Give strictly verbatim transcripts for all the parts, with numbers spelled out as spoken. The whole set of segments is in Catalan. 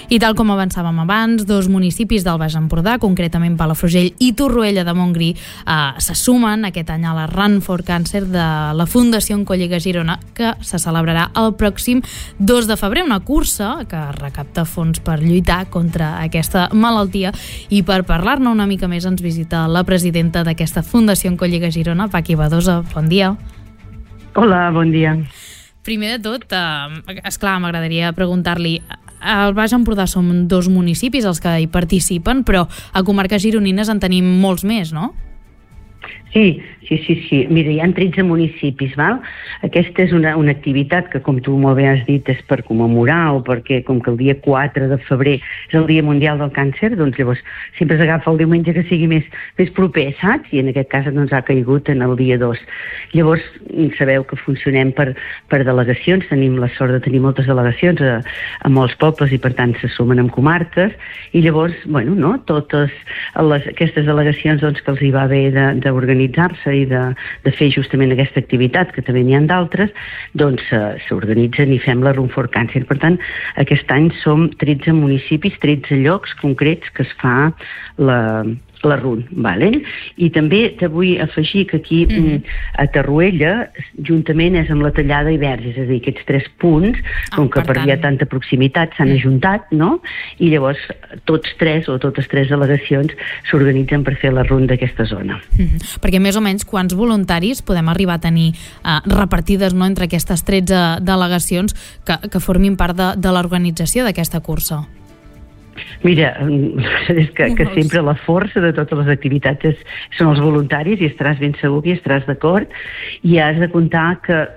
I tal com avançàvem abans, dos municipis del Baix Empordà, concretament Palafrugell i Torroella de Montgrí, eh, se sumen aquest any a la Run for Cancer de la Fundació Oncolliga Girona, que se celebrarà el pròxim dos de febrer, una cursa que recapta fons per lluitar contra aquesta malaltia. I per parlar-ne una mica més ens visita la presidenta d'aquesta Fundació Oncolliga Girona, Paqui Badosa. Bon dia. Hola, bon dia. Primer de tot, eh, esclar, m'agradaria preguntar-li, al Baix Empordà som dos municipis els que hi participen, però a comarques gironines en tenim molts més, no? Sí, sí, sí, sí. Mira, hi ha tretze municipis, val? Aquesta és una, una activitat que, com tu molt bé has dit, és per commemorar, o perquè, com que el dia quatre de febrer és el Dia Mundial del Càncer, doncs llavors sempre s'agafa el diumenge que sigui més, més proper, saps? I en aquest cas doncs, ha caigut en el dia dos. Llavors, sabeu que funcionem per, per delegacions, tenim la sort de tenir moltes delegacions a, a molts pobles i per tant se sumen amb comarques, i llavors, bueno, no, totes les, aquestes delegacions doncs, que els hi va bé d'organitzar-se i de, de fer justament aquesta activitat, que també n'hi ha d'altres, doncs uh, s'organitzen i fem la Run for Cancer. Per tant, aquest any som tretze municipis, tretze llocs concrets que es fa la, la Run, vale? I també te vull afegir que aquí mm-hmm. a Torroella, juntament és amb la Tallada i Verges, és a dir, aquests tres punts, com ah, que per, per hi ha tanta proximitat, s'han mm. ajuntat, no? I llavors tots tres o totes tres delegacions s'organitzen per fer la Run d'aquesta zona. Mm-hmm. Perquè més o menys quants voluntaris podem arribar a tenir eh, repartides, no, entre aquestes tretze delegacions que, que formin part de, de l'organització d'aquesta cursa? Mira, és que, que sempre la força de totes les activitats és, són els voluntaris, i estaràs ben segur que hi estaràs d'acord, i has de comptar que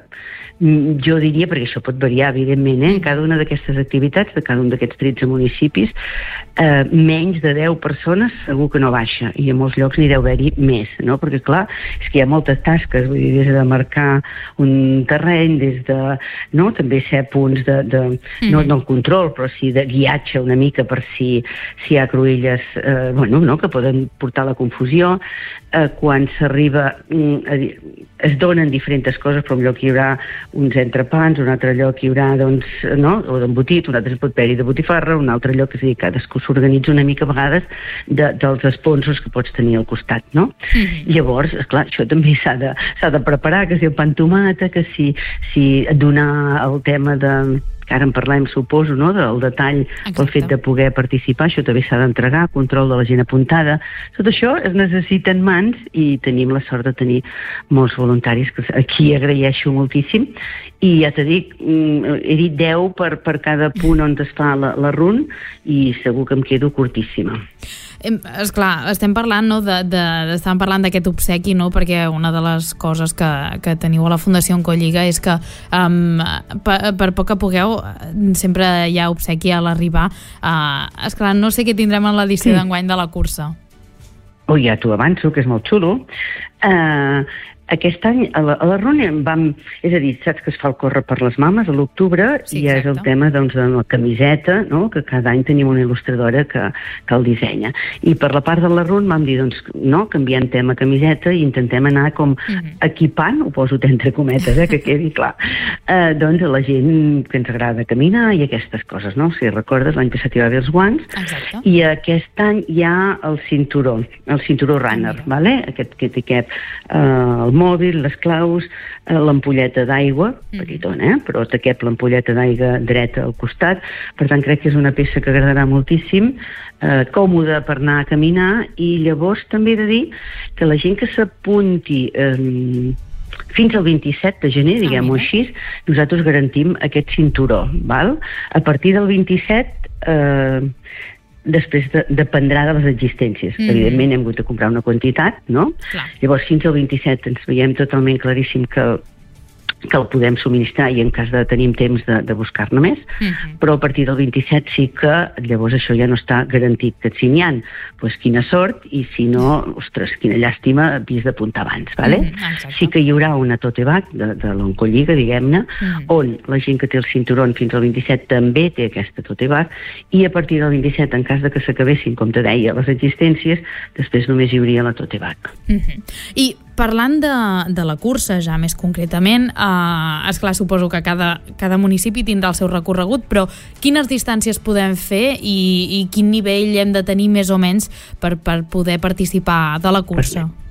jo diria, perquè això pot variar evidentment, eh, en cada una d'aquestes activitats de cada un d'aquests tretze municipis, eh, menys de deu persones segur que no baixa, i a molts llocs n'hi deu haver-hi més, no? Perquè clar, és que hi ha moltes tasques, vull dir, des de marcar un terreny, des de, no, també ser punts de, de mm. no, no el control, però sí de guiatge una mica per si, si hi ha cruïlles eh, bueno, no, que poden portar la confusió. Eh, quan s'arriba eh, es donen diferents coses, però en lloc hi haurà uns entrepans, un altre lloc hi haurà doncs, no, o d'embotit, un altre es pot haver-hi de botifarra, un altre lloc, és a dir, cadascú s'organitza una mica a vegades de, dels esponsos que pots tenir al costat, no? Mm-hmm. Llavors, esclar, això també s'ha de, s'ha de preparar, que si el pa amb tomata, que si, si donar el tema de... que ara en parlem, suposo, no?, del detall. Exacte. Pel fet de poder participar, això també s'ha d'entregar, control de la gent apuntada. Tot això es necessiten mans, i tenim la sort de tenir molts voluntaris, que aquí agraeixo moltíssim. I ja t'he dit, he dit deu per, per cada punt on es fa la, la Run, i segur que em quedo curtíssima. Esclar, estem parlant, no, de, de, estàvem parlant d'aquest obsequi, no, perquè una de les coses que, que teniu a la Fundació Oncolliga és que um, per, per poc que pugueu sempre hi ha obsequi a l'arribar. Uh, esclar, no sé què tindrem en l'edició sí. d'enguany de la cursa. Oh, ja t'ho avanço, que és molt xulo. Uh, Aquest any a la, a la Run vam... És a dir, saps que es fa el córrer per les mames a l'octubre, sí, i és el tema doncs, de la camiseta, no?, que cada any tenim una il·lustradora que, que el dissenya. I per la part de la Run vam dir, doncs, no, canviem tema camiseta i intentem anar com uh-huh. equipant, ho poso entre cometes, eh, que quedi clar, eh, doncs a la gent que ens agrada caminar i aquestes coses, no? Si recordes, l'any passat hi va haver els guants. Exacte. I aquest any hi ha el cinturó, el cinturó runner, uh-huh. vale? Aquest que té cap, eh, el mòbil, les claus, eh, l'ampolleta d'aigua, mm. petitona, eh? però te cap l'ampolleta d'aigua dreta al costat. Per tant, crec que és una peça que agradarà moltíssim, eh, còmoda per anar a caminar, i llavors també he de dir que la gent que s'apunti eh, fins al vint-i-set de gener, diguem-ho ah, així, nosaltres garantim aquest cinturó, val? A partir del vint-i-set eh, després de, dependrà de les existències. Mm-hmm. Evidentment hem hagut de comprar una quantitat, no? Clar. Llavors fins al vint-i-set ens veiem totalment claríssim que que el podem subministrar, i en cas de tenim temps de, de buscar-ne més, mm-hmm. però a partir del vint-i-set sí que llavors això ja no està garantit, que si n'hi ha, doncs quina sort, i si no, ostres, quina llàstima, havies d'apuntar abans, vale? Mm-hmm. Sí que hi haurà una tote bag de, de l'Oncolliga, diguem-ne, mm-hmm. on la gent que té el cinturon fins al vint-i-set també té aquesta tote bag, i a partir del vint-i-set, en cas de que s'acabessin, com te deia, les existències, després només hi hauria la tote bag. Mm-hmm. I parlant de, de la cursa, ja més concretament, eh, esclar, suposo que cada, cada municipi tindrà el seu recorregut, però quines distàncies podem fer i, i quin nivell hem de tenir més o menys per, per poder participar de la cursa? Perfecte.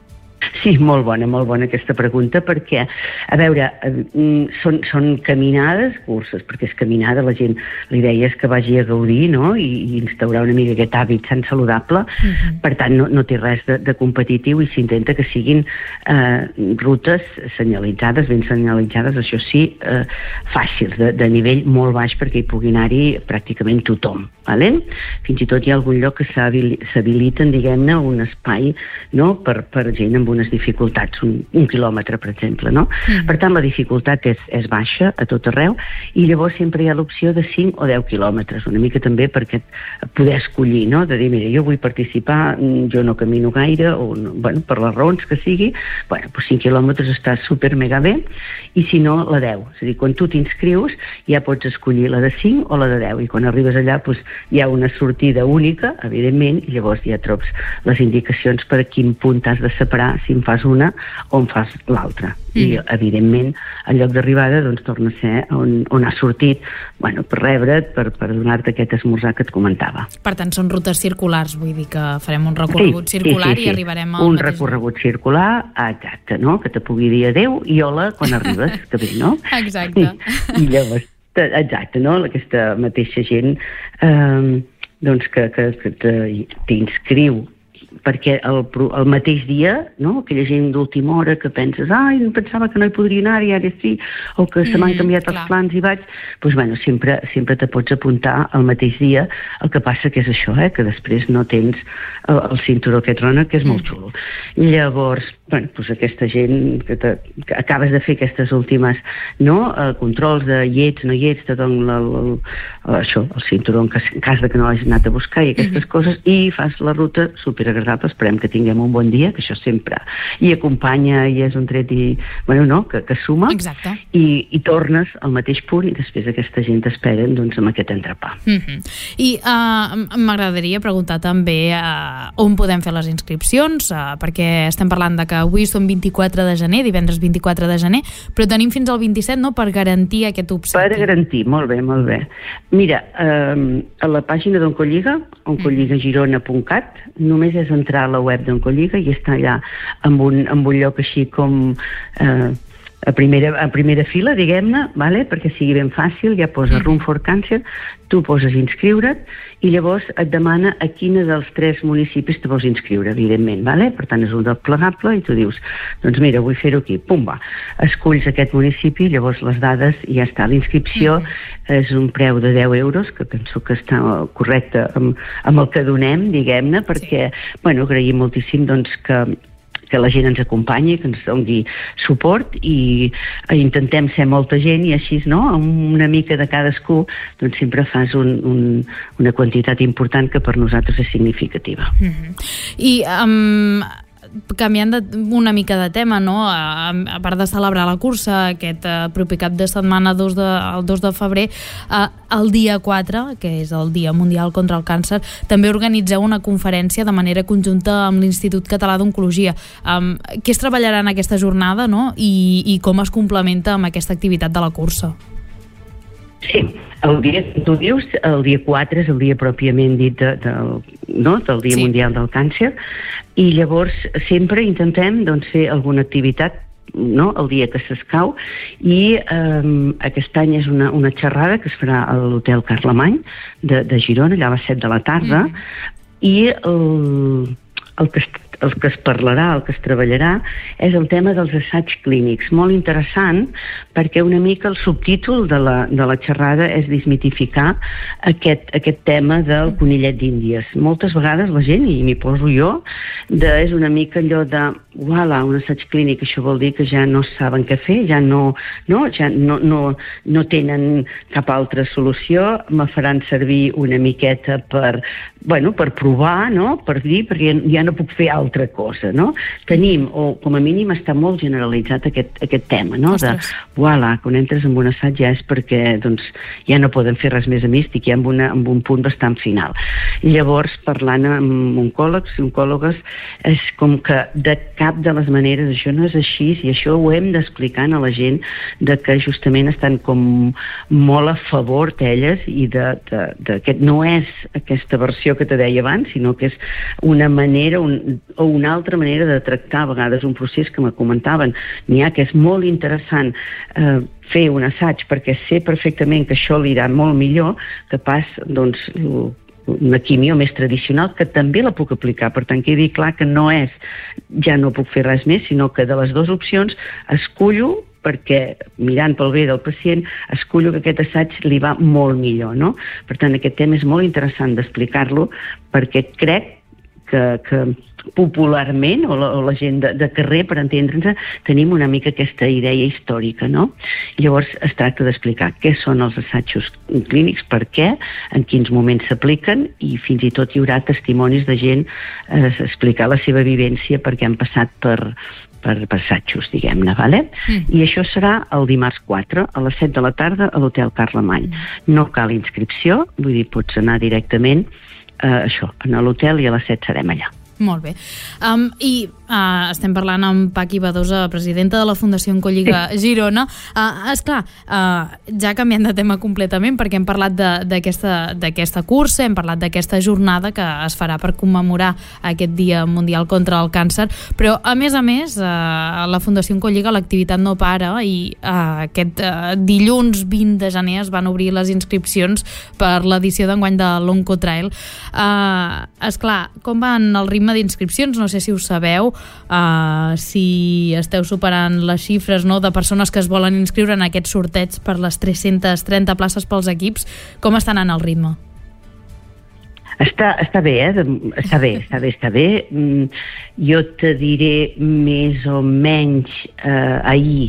Sí, molt bona, molt bona aquesta pregunta, perquè, a veure, són, són caminades, curses, perquè és caminada, la gent, la idea és que vagi a gaudir, no?, i, i instaurar una mica aquest hàbit tan saludable, uh-huh. Per tant, no, no té res de, de competitiu i s'intenta que siguin eh, rutes senyalitzades, ben senyalitzades, això sí, eh, fàcils, de, de nivell molt baix perquè hi pugui anar-hi pràcticament tothom, vale? Fins i tot hi ha algun lloc que s'habiliten, diguem-ne, un espai, no?, per, per gent amb unes dificultats, un, un quilòmetre, per exemple, no? Mm. Per tant, la dificultat és, és baixa a tot arreu i llavors sempre hi ha l'opció de cinc o deu quilòmetres, una mica també perquè poder escollir, no?, de dir, mira, jo vull participar, jo no camino gaire, o, no, bueno, per les raons que sigui, bueno, doncs cinc quilòmetres està super mega bé, i si no, la deu. És a dir, quan tu t'inscrius ja pots escollir la de cinc o la de deu, i quan arribes allà doncs, hi ha una sortida única, evidentment, i llavors ja trobes les indicacions per a quin punt has de separar, si en fas una o en fas l'altra. Mm. I, evidentment, el lloc d'arribada doncs, torna a ser on, on has sortit, bueno, per rebre't, per, per donar-te aquest esmorzar que et comentava. Per tant, són rutes circulars, vull dir que farem un recorregut sí, circular sí, sí, sí. I arribarem al un mateix... recorregut circular, exacte, no?, que te pugui dir adeu i hola quan arribes, que bé, no? Exacte. I, i llavors, exacte, no?, aquesta mateixa gent eh, doncs que, que, que t'inscriu perquè el, el mateix dia, no?, aquella gent d'última hora que penses, ai, pensava que no hi podria anar i ara sí, o que mm, se m'han canviat clar. Els plans i vaig, doncs bueno, sempre, sempre te pots apuntar al mateix dia, el que passa que és això, eh, que després no tens el, el cinturó aquest rona, que és molt xulo. Llavors, bueno, doncs aquesta gent que, te, que acabes de fer aquestes últimes, no?, eh, controls de hi ets, no hi ets, te donen el, el, el, això, el cinturó en cas, en cas de que no l'hagis anat a buscar i aquestes mm-hmm. coses, i fas la ruta superagradable. Esperem que tinguem un bon dia, que això sempre hi acompanya i és un tret i, bueno, no, que, que suma. Exacte. I, i tornes al mateix punt i després aquesta gent t'esperen doncs, amb aquest entrepà. Mm-hmm. I uh, m'agradaria preguntar també uh, on podem fer les inscripcions, uh, perquè estem parlant de que avui són vint-i-quatre de gener, divendres vint-i-quatre de gener, però tenim fins al vint-i-set, no?, per garantir aquest obsequi. Per garantir, molt bé, molt bé. Mira, eh, a la pàgina d'Oncolliga, oncolligagirona punt cat, només és entrar a la web d'Oncolliga i està allà amb un, amb un lloc així com eh, a, primera, a primera fila, diguem-ne, vale? Perquè sigui ben fàcil, ja posa Run for Cancer, tu poses inscriure't i llavors et demana a quina dels tres municipis te vols inscriure, evidentment, vale? Per tant és un del plegable i tu dius, doncs mira, vull fer-ho aquí, pum, va, esculls aquest municipi, llavors les dades i ja està. L'inscripció mm. és un preu de deu euros, que penso que està correcte amb, amb el que donem, diguem-ne, perquè, sí. bueno, agraïm moltíssim doncs que que la gent ens acompanyi, que ens doni suport i intentem ser molta gent i així, no?, amb una mica de cadascú, doncs sempre fas un, un, una quantitat important que per nosaltres és significativa. Mm-hmm. I um, canviant de, una mica de tema, no?, a, a part de celebrar la cursa aquest uh, proper cap de setmana dos de, el dos de febrer, uh, el dia quatre, que és el Dia Mundial contra el Càncer, també organitzeu una conferència de manera conjunta amb l'Institut Català d'Oncologia. Um, què es treballarà en aquesta jornada, no?, i, i com es complementa amb aquesta activitat de la cursa? Sí, el dia que tu dius, el dia quatre és el dia pròpiament dit de, de, no? del Dia sí. Mundial del Càncer, i llavors sempre intentem doncs, fer alguna activitat, no?, el dia que s'escau, i eh, aquest any és una, una xerrada que es farà a l'Hotel Carlemany de, de Girona, allà a les set de la tarda, mm. i el, el que el que es parlarà, el que es treballarà, és el tema dels assaigs clínics. Molt interessant, perquè una mica el subtítol de la, de la xerrada és desmitificar aquest, aquest tema del conillet d'Índies. Moltes vegades la gent, i m'hi poso jo, de, és una mica allò de uala, un assaig clínic, això vol dir que ja no saben què fer, ja no, no, ja no, no, no tenen cap altra solució, me faran servir una miqueta per, bueno, per provar, no?, per dir, perquè ja no puc fer alguna altra cosa, no? Tenim, o com a mínim està molt generalitzat aquest, aquest tema, no? De, voilà, quan entres en un assaig ja és perquè doncs, ja no poden fer res més a mi, estic ja en, una, en un punt bastant final. Llavors, parlant amb oncòlegs i oncòlogues, és com que de cap de les maneres això no és així, i això ho hem d'explicar a la gent, de que justament estan com molt a favor d'elles i de, de, de que no és aquesta versió que te deia abans, sinó que és una manera un, o una altra manera de tractar a vegades un procés que me comentaven. N'hi ha que és molt interessant eh, fer un assaig perquè sé perfectament que això li irà molt millor que pas doncs, una quimio més tradicional, que també la puc aplicar. Per tant, quedi clar que no és ja no puc fer res més, sinó que de les dues opcions escullo, perquè mirant pel bé del pacient escullo que aquest assaig li va molt millor, no? Per tant, aquest tema és molt interessant d'explicar-lo, perquè crec que, que popularment, o la, o la gent de, de carrer, per entendre'ns, tenim una mica aquesta idea històrica, no? Llavors es tracta d'explicar què són els assajos clínics, per què, en quins moments s'apliquen, i fins i tot hi haurà testimonis de gent eh, explicar la seva vivència perquè han passat per per assajos, diguem-ne, vale? Mm. I això serà el dimarts quatre, a les set de la tarda, a l'Hotel Carlemany. Mm. No cal inscripció, vull dir, pots anar directament a això, a l'hotel, i a les set serem allà. Molt bé. Um, I uh, estem parlant amb Paqui Badosa, presidenta de la Fundació Oncolliga Girona. Uh, esclar, uh, ja canviant de tema completament, perquè hem parlat d'aquesta cursa, hem parlat d'aquesta jornada que es farà per commemorar aquest Dia Mundial contra el Càncer, però a més a més, uh, a la Fundació Oncolliga l'activitat no para, i uh, aquest uh, dilluns vint de gener es van obrir les inscripcions per l'edició d'enguany de l'Oncotrail. Uh, esclar, com van el ritme d'inscripcions? No sé si ho sabeu, uh, si esteu superant les xifres, no, de persones que es volen inscriure en aquest sorteig per les tres-centes trenta places pels equips. Com està anant el ritme? Està, està bé, eh? Està bé, està bé, està bé. Mm, jo te diré més o menys eh, ahir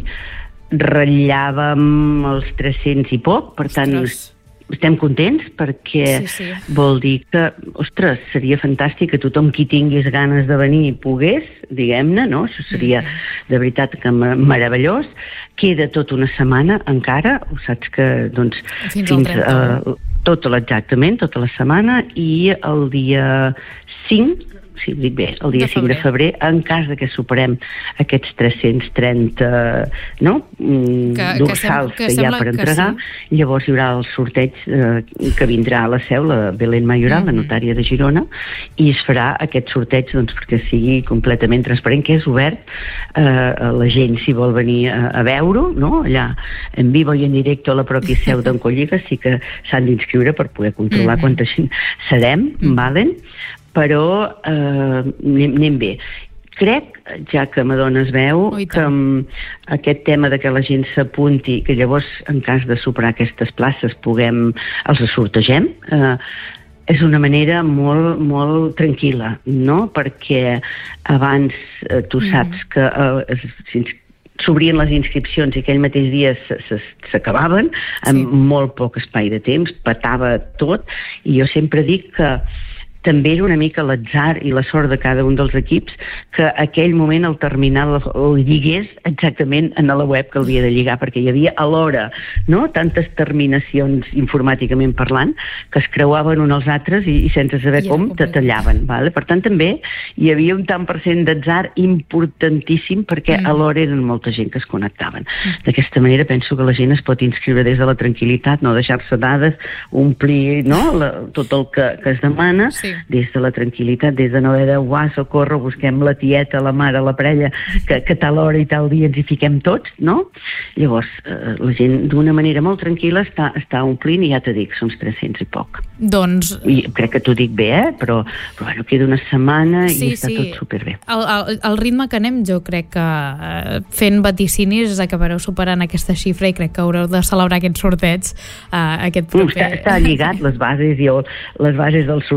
ratllàvem els tres-cents i poc, per tant... Ostres. Estem contents perquè sí, sí. Vol dir que, ostres, seria fantàstic que tothom qui tingués ganes de venir pogués, diguem-ne, no? Això seria de veritat que meravellós. Queda tota una setmana encara, ho saps que, doncs, fins, fins uh, tota, exactament, tota la setmana, i el dia cinc, si ho dic bé, el dia de cinc de febrer, en cas de que superem aquests tres-cents trenta no? que, dorsals que, que, que hi ha per entregar, sí. Llavors hi haurà el sorteig eh, que vindrà a la seu, la Belén Mayoral, mm-hmm. la notària de Girona, i es farà aquest sorteig doncs, perquè sigui completament transparent, que és obert eh, a la gent si vol venir a, a veure-ho, no? Allà en vivo i en directe a la pròpia seu d'Oncolliga, sí que s'han d'inscriure per poder controlar mm-hmm. quanta gent serem, mm-hmm. valen? Però eh, anem, anem bé. Crec, ja que me dones veu, que um, aquest tema de que la gent s'apunti, que llavors, en cas de superar aquestes places, puguem, els sortegem, eh, és una manera molt, molt tranquil·la, no? Perquè abans eh, tu saps mm. que eh, s'obrien les inscripcions i aquell mateix dia s'acabaven, amb sí. molt poc espai de temps, petava tot, i jo sempre dic que també era una mica l'atzar i la sort de cada un dels equips que aquell moment el terminal el lligués exactament en la web que havia de lligar, perquè hi havia alhora, no?, tantes terminacions informàticament parlant que es creuaven uns als altres i, i sense saber ja, com te tallaven, vale? Per tant també hi havia un tant per cent d'atzar importantíssim perquè mm. alhora eren molta gent que es connectaven. Mm. D'aquesta manera penso que la gent es pot inscriure des de la tranquil·litat, no deixar-se dades, omplir, no?, la, tot el que, que es demana, sí. des de la tranquil·litat, des de no haver de uah, socorro, busquem la tieta, la mare, la parella, que, que tal hora i tal dia ens hi fiquem tots, no? Llavors, eh, la gent d'una manera molt tranquil·la està, està omplint, i ja t'ho dic, són tres-cents i poc. Doncs... I crec que t'ho dic bé, eh? Però, però bueno, queda una setmana sí, i està sí. tot superbé. El, el, el ritme que anem, jo crec que eh, fent vaticinis acabareu superant aquesta xifra, i crec que haureu de celebrar aquest sorteig eh, aquest proper... Està, està lligat, les bases i el, les bases del sorteig i tal,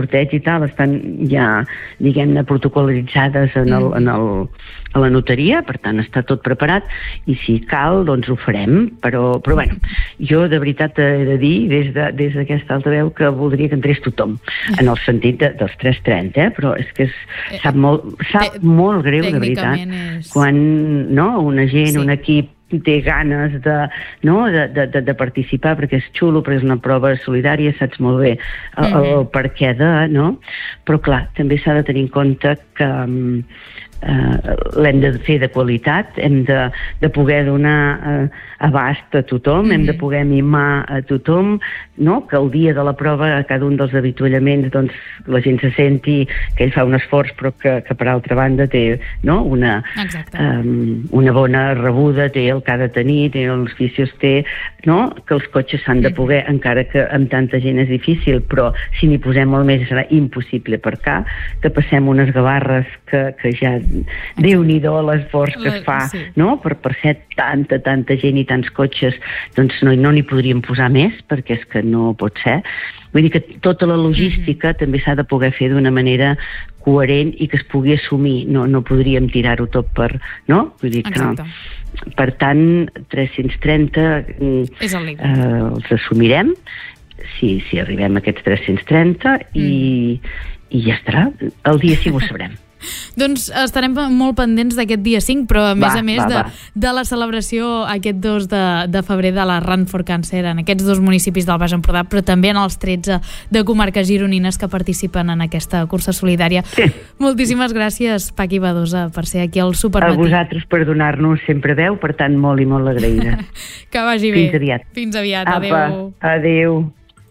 tal estan ja, diguem-ne, protocolitzades en el, en el, a la notaria, per tant està tot preparat, i si cal, doncs ho farem, però, però bueno, jo de veritat he de dir, des de, des d'aquesta alta veu, que voldria que entrés tothom, en el sentit de, dels tres trenta, eh? Però és que és, sap, molt, sap molt greu, de veritat, és... quan no, una gent, sí. un equip té ganes de, no, de, de, de participar, perquè és xulo, perquè és una prova solidària, saps molt bé el, el, el per què de, no? Però clar, també s'ha de tenir en compte que eh, l'hem de fer de qualitat, hem de, de poder donar eh, abast a tothom, mm-hmm. hem de poder mimar a tothom, no? Que el dia de la prova, a cada un dels avituallaments, doncs la gent se senti que ell fa un esforç, però que, que per altra banda té, no? una, um, una bona rebuda, té el que ha de tenir, té els vicios, té, no? Que els cotxes s'han de poder, mm-hmm. encara que amb tanta gent és difícil, però si n'hi posem molt més serà impossible per cá, que passem unes gavarres que, que ja Déu-n'hi-do l'esforç que es fa, sí. no? Per, per ser tanta, tanta gent i tants cotxes, doncs no, no n'hi podríem posar més, perquè és que no pot ser. Vull dir que tota la logística mm-hmm. també s'ha de poder fer d'una manera coherent i que es pugui assumir. No, no podríem tirar-ho tot per... No? Vull dir que... Exacte. Per tant, tres-cents trenta és el límit. Eh, els assumirem si, si arribem a aquests tres-cents trenta mm. i, i ja estarà. El dia sí ho sabrem. Doncs estarem molt pendents d'aquest dia cinc, però a més va, a més va, de, va. de la celebració aquest dos de, de febrer de la Run for Cancer en aquests dos municipis del Baix Empordà, però també en els tretze de comarques gironines que participen en aquesta cursa solidària. Sí. Moltíssimes gràcies, Paqui Badosa, per ser aquí al Supermatí. A vosaltres per donar-nos sempre veu, per tant, molt i molt agraïda. Que vagi bé. Fins aviat. Fins aviat. Apa, adéu. Adéu.